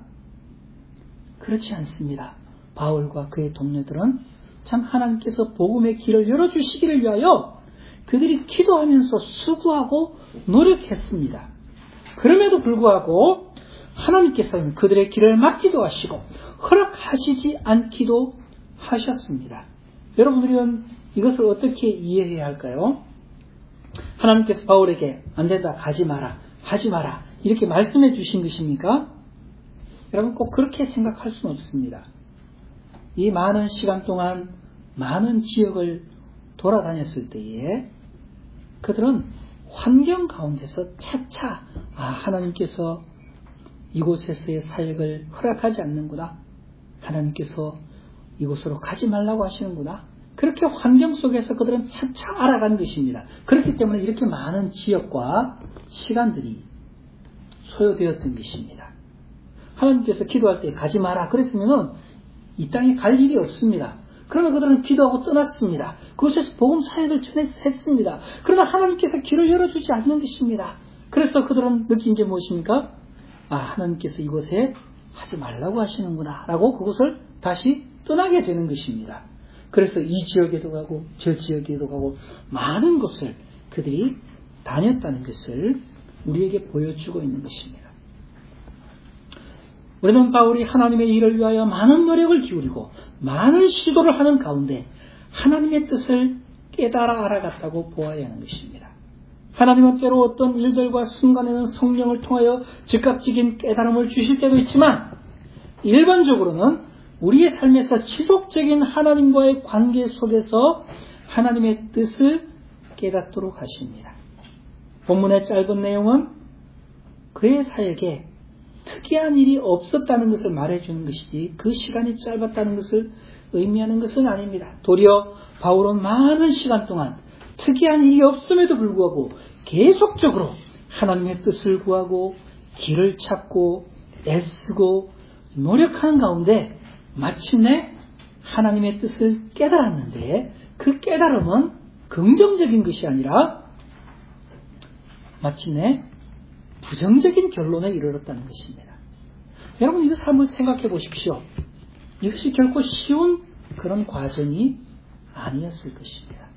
그렇지 않습니다. 바울과 그의 동료들은 참 하나님께서 복음의 길을 열어주시기를 위하여 그들이 기도하면서 수고하고 노력했습니다. 그럼에도 불구하고 하나님께서는 그들의 길을 막기도 하시고 허락하시지 않기도 하셨습니다. 여러분, 우리는 이것을 어떻게 이해해야 할까요? 하나님께서 바울에게 안 된다, 가지 마라, 하지 마라, 이렇게 말씀해 주신 것입니까? 여러분, 꼭 그렇게 생각할 수는 없습니다. 이 많은 시간 동안 많은 지역을 돌아다녔을 때에 그들은 환경 가운데서 차차 아, 하나님께서 이곳에서의 사역을 허락하지 않는구나, 하나님께서 이곳으로 가지 말라고 하시는구나, 그렇게 환경 속에서 그들은 차차 알아간 것입니다. 그렇기 때문에 이렇게 많은 지역과 시간들이 소요되었던 것입니다. 하나님께서 기도할 때 가지 마라 그랬으면 이 땅에 갈 일이 없습니다. 그러나 그들은 기도하고 떠났습니다. 그곳에서 복음 사역을 전했습니다. 그러나 하나님께서 길을 열어주지 않는 것입니다. 그래서 그들은 느낀 게 무엇입니까? 아, 하나님께서 이곳에 하지 말라고 하시는구나 라고 그곳을 다시 떠나게 되는 것입니다. 그래서 이 지역에도 가고 저 지역에도 가고 많은 곳을 그들이 다녔다는 것을 우리에게 보여주고 있는 것입니다. 우리는 바울이 하나님의 일을 위하여 많은 노력을 기울이고 많은 시도를 하는 가운데 하나님의 뜻을 깨달아 알아갔다고 보아야 하는 것입니다. 하나님은 때로 어떤 일들과 순간에는 성령을 통하여 즉각적인 깨달음을 주실 때도 있지만 일반적으로는 우리의 삶에서 지속적인 하나님과의 관계 속에서 하나님의 뜻을 깨닫도록 하십니다. 본문의 짧은 내용은 그의 사역에 특이한 일이 없었다는 것을 말해주는 것이지 그 시간이 짧았다는 것을 의미하는 것은 아닙니다. 도리어 바울은 많은 시간 동안 특이한 일이 없음에도 불구하고 계속적으로 하나님의 뜻을 구하고 길을 찾고 애쓰고 노력하는 가운데 마침내 하나님의 뜻을 깨달았는데 그 깨달음은 긍정적인 것이 아니라 마침내 부정적인 결론에 이르렀다는 것입니다. 여러분, 이것을 한번 생각해 보십시오. 이것이 결코 쉬운 그런 과정이 아니었을 것입니다.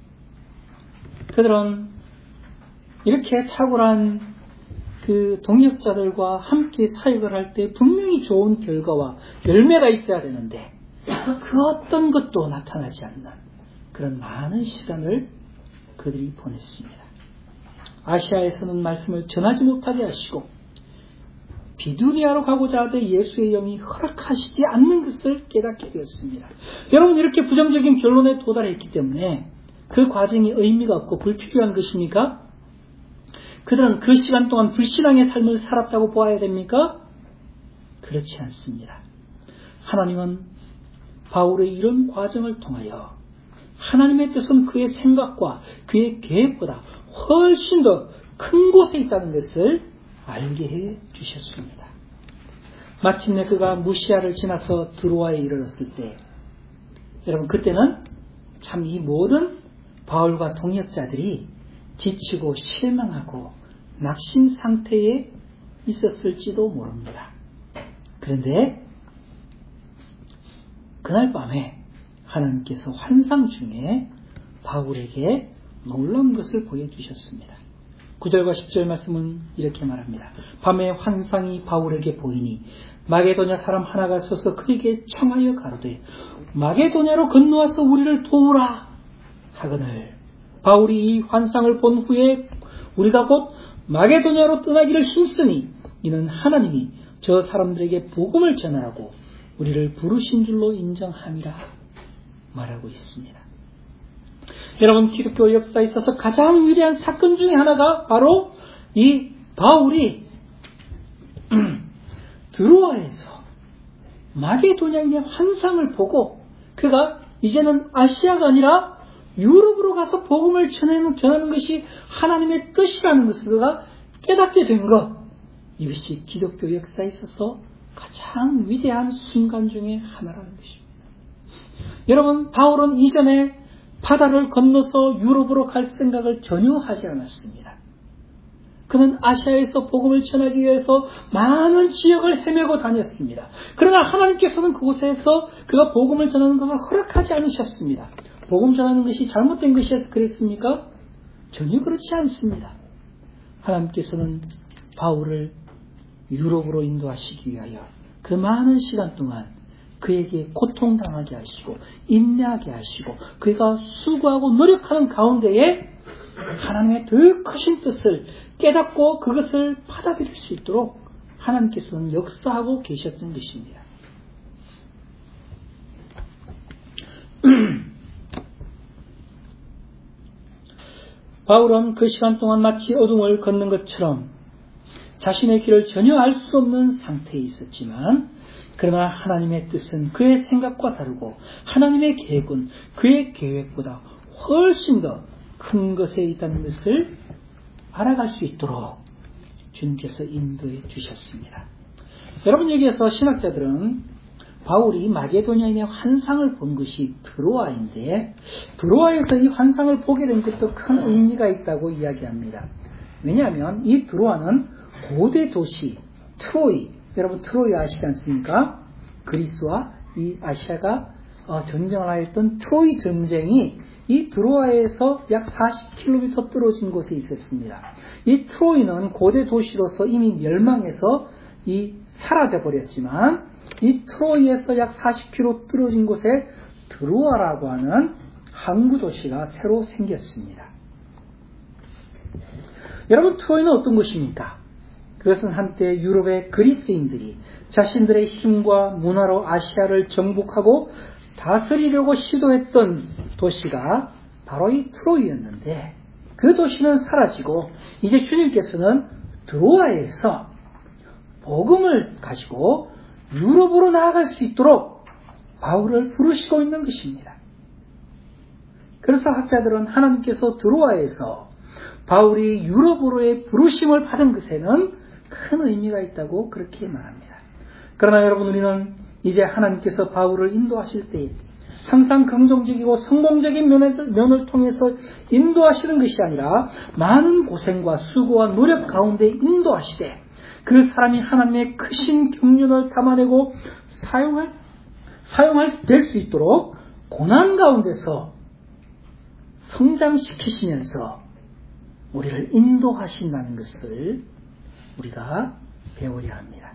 그들은 이렇게 탁월한 그 동역자들과 함께 사역을 할 때 분명히 좋은 결과와 열매가 있어야 되는데 그 어떤 것도 나타나지 않는 그런 많은 시간을 그들이 보냈습니다. 아시아에서는 말씀을 전하지 못하게 하시고 비두니아로 가고자 하되 예수의 영이 허락하시지 않는 것을 깨닫게 되었습니다. 여러분, 이렇게 부정적인 결론에 도달했기 때문에 그 과정이 의미가 없고 불필요한 것입니까? 그들은 그 시간 동안 불신앙의 삶을 살았다고 보아야 됩니까? 그렇지 않습니다. 하나님은 바울의 이런 과정을 통하여 하나님의 뜻은 그의 생각과 그의 계획보다 훨씬 더 큰 곳에 있다는 것을 알게 해 주셨습니다. 마침내 그가 무시아를 지나서 드로아에 이르렀을 때 여러분, 그때는 참 이 모든 바울과 동역자들이 지치고 실망하고 낙심 상태에 있었을지도 모릅니다. 그런데 그날 밤에 하나님께서 환상 중에 바울에게 놀라운 것을 보여주셨습니다. 구 절과 십 절 말씀은 이렇게 말합니다. 밤에 환상이 바울에게 보이니 마게도냐 사람 하나가 서서 그에게 청하여 가로되 마게도냐로 건너와서 우리를 도우라 하거늘 바울이 이 환상을 본 후에 우리가 곧 마게도냐로 떠나기를 힘쓰니 이는 하나님이 저 사람들에게 복음을 전하라고 우리를 부르신 줄로 인정함이라 말하고 있습니다. 여러분, 기독교 역사에 있어서 가장 위대한 사건 중에 하나가 바로 이 바울이 드로아에서 마게도냐인의 환상을 보고 그가 이제는 아시아가 아니라 유럽으로 가서 복음을 전하는, 전하는 것이 하나님의 뜻이라는 것을 그가 깨닫게 된 것, 이것이 기독교 역사에 있어서 가장 위대한 순간 중에 하나라는 것입니다. 여러분, 바울은 이전에 바다를 건너서 유럽으로 갈 생각을 전혀 하지 않았습니다. 그는 아시아에서 복음을 전하기 위해서 많은 지역을 헤매고 다녔습니다. 그러나 하나님께서는 그곳에서 그가 복음을 전하는 것을 허락하지 않으셨습니다. 복음 전하는 것이 잘못된 것이어서 그랬습니까? 전혀 그렇지 않습니다. 하나님께서는 바울을 유럽으로 인도하시기 위하여 그 많은 시간 동안 그에게 고통당하게 하시고 인내하게 하시고 그가 수고하고 노력하는 가운데에 하나님의 더 크신 뜻을 깨닫고 그것을 받아들일 수 있도록 하나님께서는 역사하고 계셨던 것입니다. 바울은 그 시간 동안 마치 어둠을 걷는 것처럼 자신의 길을 전혀 알 수 없는 상태에 있었지만 그러나 하나님의 뜻은 그의 생각과 다르고 하나님의 계획은 그의 계획보다 훨씬 더 큰 것에 있다는 것을 알아갈 수 있도록 주님께서 인도해 주셨습니다. 여러분, 여기에서 신학자들은 바울이 마게도냐인의 환상을 본 것이 드로아인데 드로아에서 이 환상을 보게 된 것도 큰 의미가 있다고 이야기합니다. 왜냐하면 이 드로아는 고대 도시 트로이, 여러분 트로이 아시지 않습니까? 그리스와 이 아시아가 전쟁을 하였던 트로이 전쟁이 이 드로아에서 약 사십 킬로미터 떨어진 곳에 있었습니다. 이 트로이는 고대 도시로서 이미 멸망해서 이 사라져 버렸지만 이 트로이에서 약 사십 킬로미터 떨어진 곳에 드로아라고 하는 항구 도시가 새로 생겼습니다. 여러분, 트로이는 어떤 곳입니까? 그것은 한때 유럽의 그리스인들이 자신들의 힘과 문화로 아시아를 정복하고 다스리려고 시도했던 도시가 바로 이 트로이였는데 그 도시는 사라지고 이제 주님께서는 드로아에서 복음을 가지고 유럽으로 나아갈 수 있도록 바울을 부르시고 있는 것입니다. 그래서 학자들은 하나님께서 드로아에서 바울이 유럽으로의 부르심을 받은 것에는 큰 의미가 있다고 그렇게 말합니다. 그러나 여러분, 우리는 이제 하나님께서 바울을 인도하실 때 항상 긍정적이고 성공적인 면에서, 면을 통해서 인도하시는 것이 아니라 많은 고생과 수고와 노력 가운데 인도하시되 그 사람이 하나님의 크신 경륜을 담아내고 사용할, 사용할 될 수 있도록 고난 가운데서 성장시키시면서 우리를 인도하신다는 것을 우리가 배워야 합니다.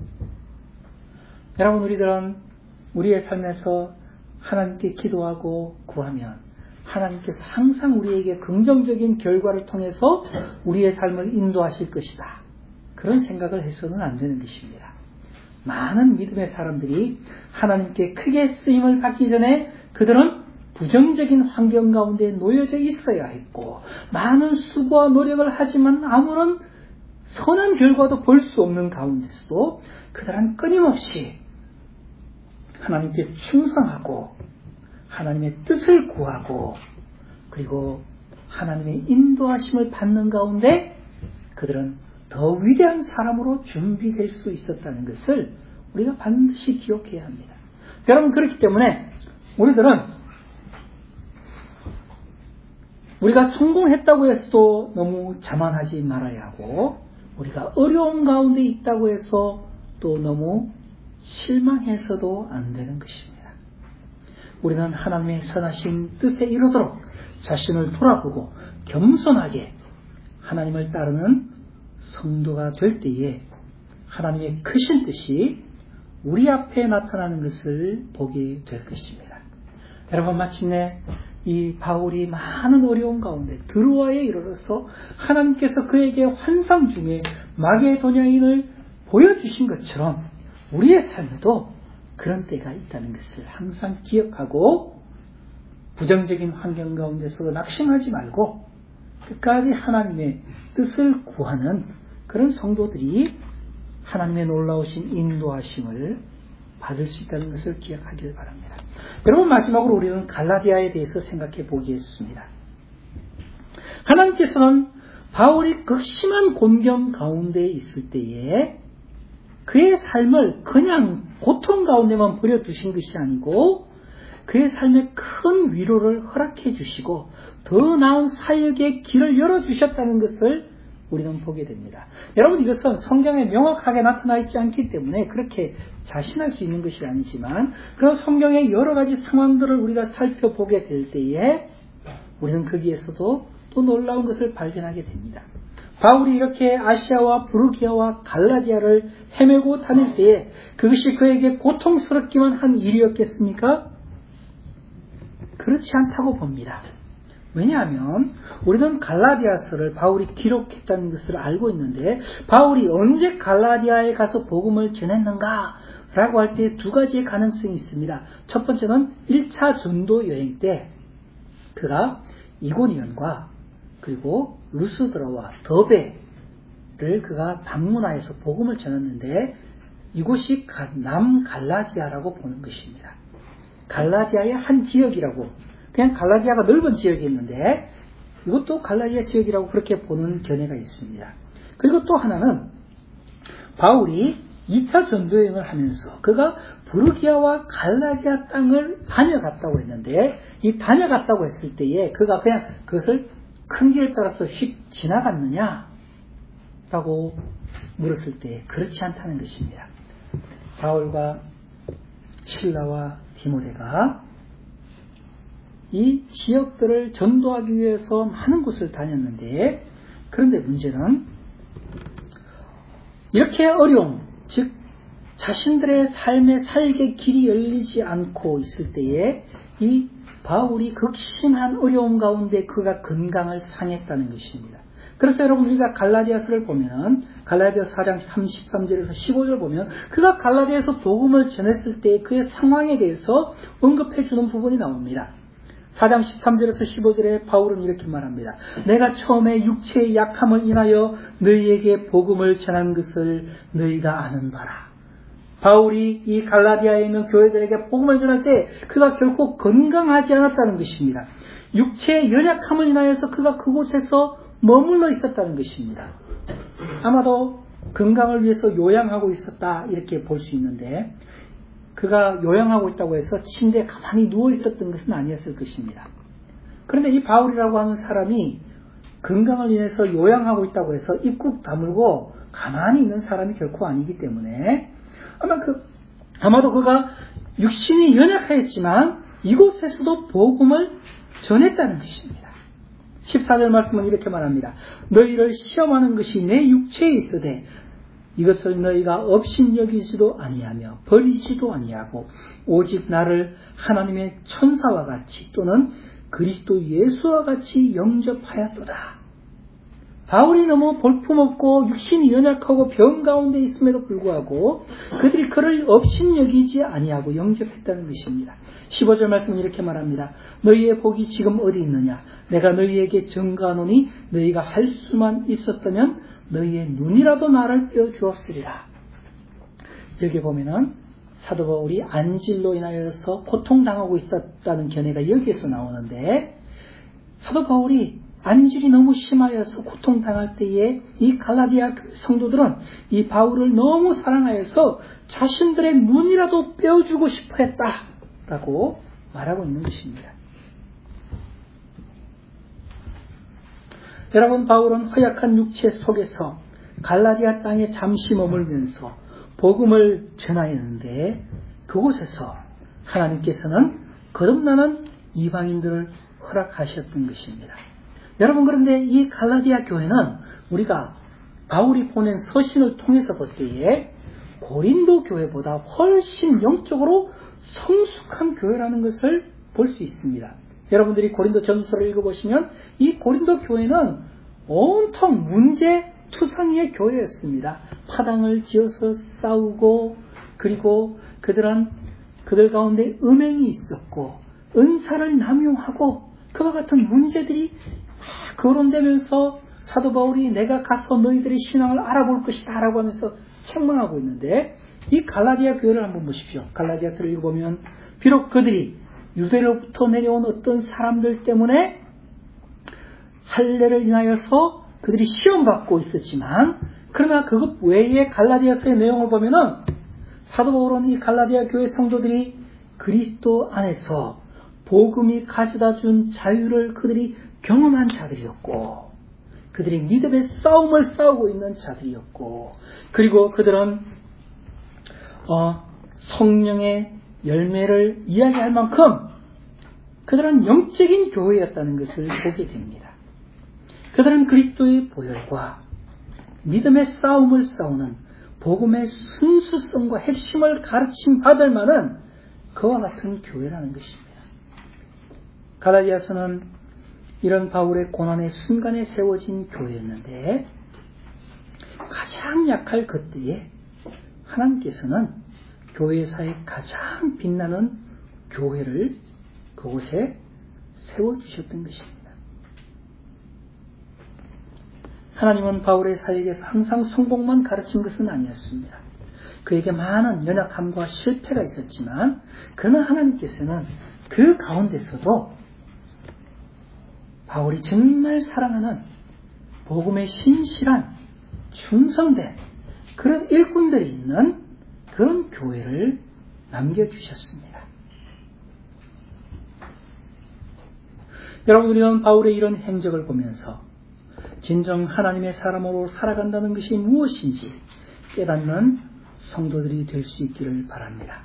여러분, 우리들은 우리의 삶에서 하나님께 기도하고 구하면 하나님께서 항상 우리에게 긍정적인 결과를 통해서 우리의 삶을 인도하실 것이다. 그런 생각을 해서는 안 되는 것입니다. 많은 믿음의 사람들이 하나님께 크게 쓰임을 받기 전에 그들은 부정적인 환경 가운데 놓여져 있어야 했고 많은 수고와 노력을 하지만 아무런 선한 결과도 볼 수 없는 가운데서도 그들은 끊임없이 하나님께 충성하고 하나님의 뜻을 구하고 그리고 하나님의 인도하심을 받는 가운데 그들은 더 위대한 사람으로 준비될 수 있었다는 것을 우리가 반드시 기억해야 합니다. 여러분, 그렇기 때문에 우리들은 우리가 성공했다고 해서도 너무 자만하지 말아야 하고 우리가 어려운 가운데 있다고 해서 또 너무 실망해서도 안 되는 것입니다. 우리는 하나님의 선하신 뜻에 이르도록 자신을 돌아보고 겸손하게 하나님을 따르는 성도가 될 때에 하나님의 크신 뜻이 우리 앞에 나타나는 것을 보게 될 것입니다. 여러분, 마침내 이 바울이 많은 어려움 가운데 드로아에 이르러서 하나님께서 그에게 환상 중에 마게도냐인을 보여주신 것처럼 우리의 삶에도 그런 때가 있다는 것을 항상 기억하고 부정적인 환경 가운데서 낙심하지 말고 끝까지 하나님의 뜻을 구하는 그런 성도들이 하나님의 놀라우신 인도하심을 받을 수 있다는 것을 기억하길 바랍니다. 여러분, 마지막으로 우리는 갈라디아에 대해서 생각해 보겠습니다. 하나님께서는 바울이 극심한 곤경 가운데 있을 때에 그의 삶을 그냥 고통 가운데만 버려두신 것이 아니고 그의 삶에 큰 위로를 허락해 주시고 더 나은 사역의 길을 열어주셨다는 것을 우리는 보게 됩니다. 여러분, 이것은 성경에 명확하게 나타나 있지 않기 때문에 그렇게 자신할 수 있는 것이 아니지만 그런 성경의 여러 가지 상황들을 우리가 살펴보게 될 때에 우리는 거기에서도 또 놀라운 것을 발견하게 됩니다. 바울이 이렇게 아시아와 부르기아와 갈라디아를 헤매고 다닐 때에 그것이 그에게 고통스럽기만 한 일이었겠습니까? 그렇지 않다고 봅니다. 왜냐하면 우리는 갈라디아서를 바울이 기록했다는 것을 알고 있는데 바울이 언제 갈라디아에 가서 복음을 전했는가 라고 할 때 두 가지의 가능성이 있습니다. 첫 번째는 일 차 전도 여행 때 그가 이고니온과 그리고 루스드라와 더베를 그가 방문하여서 복음을 전했는데 이곳이 남갈라디아라고 보는 것입니다. 갈라디아의 한 지역이라고, 그냥 갈라디아가 넓은 지역이 있는데 이것도 갈라디아 지역이라고 그렇게 보는 견해가 있습니다. 그리고 또 하나는 바울이 이 차 전도여행을 하면서 그가 부르기아와 갈라디아 땅을 다녀갔다고 했는데 이 다녀갔다고 했을 때에 그가 그냥 그것을 큰 길을 따라서 휙 지나갔느냐 라고 물었을 때 그렇지 않다는 것입니다. 바울과 실라와 디모데가 이 지역들을 전도하기 위해서 많은 곳을 다녔는데 그런데 문제는 이렇게 어려움, 즉 자신들의 삶의 살게 길이 열리지 않고 있을 때에 이 바울이 극심한 어려움 가운데 그가 건강을 상했다는 것입니다. 그래서 여러분 우리가 갈라디아서를 보면 갈라디아 사 장 삼십삼 절에서 십오 절 보면 그가 갈라디아에서 복음을 전했을 때 그의 상황에 대해서 언급해 주는 부분이 나옵니다. 사 장 십삼 절에서 십오 절에 바울은 이렇게 말합니다. 내가 처음에 육체의 약함을 인하여 너희에게 복음을 전한 것을 너희가 아는 바라. 바울이 이 갈라디아에 있는 교회들에게 복음을 전할 때 그가 결코 건강하지 않았다는 것입니다. 육체의 연약함을 인하여서 그가 그곳에서 머물러 있었다는 것입니다. 아마도 건강을 위해서 요양하고 있었다 이렇게 볼 수 있는데 그가 요양하고 있다고 해서 침대에 가만히 누워 있었던 것은 아니었을 것입니다. 그런데 이 바울이라고 하는 사람이 건강을 인해서 요양하고 있다고 해서 입국 다물고 가만히 있는 사람이 결코 아니기 때문에 아마 그, 아마도 그가 육신이 연약하였지만 이곳에서도 복음을 전했다는 것입니다. 십사 절 말씀은 이렇게 말합니다. 너희를 시험하는 것이 내 육체에 있으되 이것을 너희가 업신여기지도 아니하며 버리지도 아니하고 오직 나를 하나님의 천사와 같이 또는 그리스도 예수와 같이 영접하였도다. 바울이 너무 볼품없고 육신이 연약하고 병 가운데 있음에도 불구하고 그들이 그를 업신여기지 아니하고 영접했다는 것입니다. 십오 절 말씀은 이렇게 말합니다. 너희의 복이 지금 어디 있느냐? 내가 너희에게 증거하노니 너희가 할 수만 있었다면 너희의 눈이라도 나를 떼어주었으리라. 여기 보면은 사도 바울이 안질로 인하여서 고통당하고 있었다는 견해가 여기에서 나오는데 사도 바울이 안질이 너무 심하여서 고통당할 때에 이 갈라디아 성도들은 이 바울을 너무 사랑하여서 자신들의 눈이라도 떼어주고 싶어 했다라고 말하고 있는 것입니다. 여러분, 바울은 허약한 육체 속에서 갈라디아 땅에 잠시 머물면서 복음을 전하였는데 그곳에서 하나님께서는 거듭나는 이방인들을 허락하셨던 것입니다. 여러분, 그런데 이 갈라디아 교회는 우리가 바울이 보낸 서신을 통해서 볼 때에 고린도 교회보다 훨씬 영적으로 성숙한 교회라는 것을 볼 수 있습니다. 여러분들이 고린도 전서를 읽어보시면 이 고린도 교회는 온통 문제투성이의 교회였습니다. 파당을 지어서 싸우고, 그리고 그들은 그들 가운데 음행이 있었고 은사를 남용하고 그와 같은 문제들이 거론되면서 사도 바울이 내가 가서 너희들의 신앙을 알아볼 것이다 라고 하면서 책망하고 있는데, 이 갈라디아 교회를 한번 보십시오. 갈라디아서를 읽어보면 비록 그들이 유대로부터 내려온 어떤 사람들 때문에 할례를 인하여서 그들이 시험받고 있었지만, 그러나 그것 외에 갈라디아서의 내용을 보면은 사도 바울은 이 갈라디아 교회 성도들이 그리스도 안에서 복음이 가져다 준 자유를 그들이 경험한 자들이었고, 그들이 믿음의 싸움을 싸우고 있는 자들이었고, 그리고 그들은 어, 성령의 열매를 이야기할 만큼 그들은 영적인 교회였다는 것을 보게 됩니다. 그들은 그리스도의 보혈과 믿음의 싸움을 싸우는 복음의 순수성과 핵심을 가르침 받을 만한 그와 같은 교회라는 것입니다. 갈라디아서는 이런 바울의 고난의 순간에 세워진 교회였는데, 가장 약할 그때에 하나님께서는 교회사에 가장 빛나는 교회를 그곳에 세워주셨던 것입니다. 하나님은 바울의 사역에서 항상 성공만 가르친 것은 아니었습니다. 그에게 많은 연약함과 실패가 있었지만, 그러나 하나님께서는 그 가운데서도 바울이 정말 사랑하는 복음의 신실한 충성된 그런 일꾼들이 있는 그런 교회를 남겨주셨습니다. 여러분, 우리는 바울의 이런 행적을 보면서 진정 하나님의 사람으로 살아간다는 것이 무엇인지 깨닫는 성도들이 될 수 있기를 바랍니다.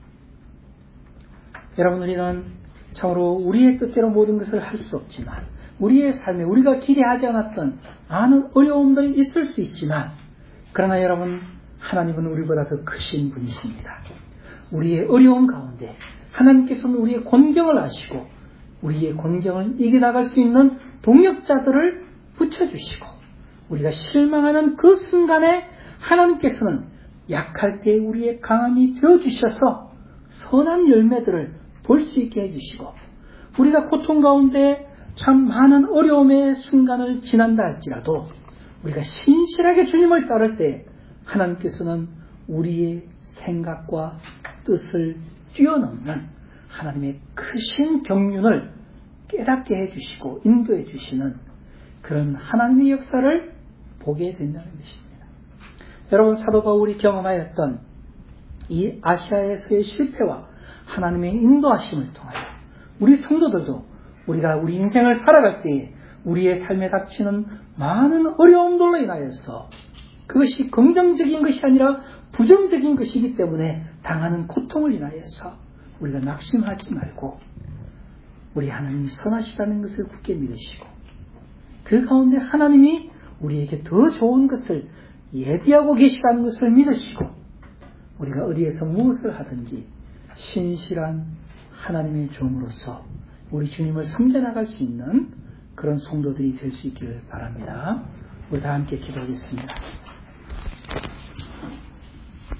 여러분, 우리는 참으로 우리의 뜻대로 모든 것을 할 수 없지만, 우리의 삶에 우리가 기대하지 않았던 많은 어려움들이 있을 수 있지만, 그러나 여러분, 하나님은 우리보다 더 크신 분이십니다. 우리의 어려움 가운데 하나님께서는 우리의 곤경을 아시고 우리의 곤경을 이겨나갈 수 있는 동역자들을 붙여주시고, 우리가 실망하는 그 순간에 하나님께서는 약할 때 우리의 강함이 되어주셔서 선한 열매들을 볼 수 있게 해주시고, 우리가 고통 가운데 참 많은 어려움의 순간을 지난다 할지라도 우리가 신실하게 주님을 따를 때 하나님께서는 우리의 생각과 뜻을 뛰어넘는 하나님의 크신 경륜을 깨닫게 해주시고 인도해 주시는 그런 하나님의 역사를 보게 된다는 것입니다. 여러분, 사도 바울이 경험하였던 이 아시아에서의 실패와 하나님의 인도하심을 통하여 우리 성도들도 우리가 우리 인생을 살아갈 때에 우리의 삶에 닥치는 많은 어려움들로 인하여서 그것이 긍정적인 것이 아니라 부정적인 것이기 때문에 당하는 고통을 인하여서 우리가 낙심하지 말고 우리 하나님이 선하시다는 것을 굳게 믿으시고, 그 가운데 하나님이 우리에게 더 좋은 것을 예비하고 계시다는 것을 믿으시고, 우리가 어디에서 무엇을 하든지 신실한 하나님의 종으로서 우리 주님을 섬겨나갈 수 있는 그런 성도들이 될 수 있기를 바랍니다. 우리 다 함께 기도하겠습니다.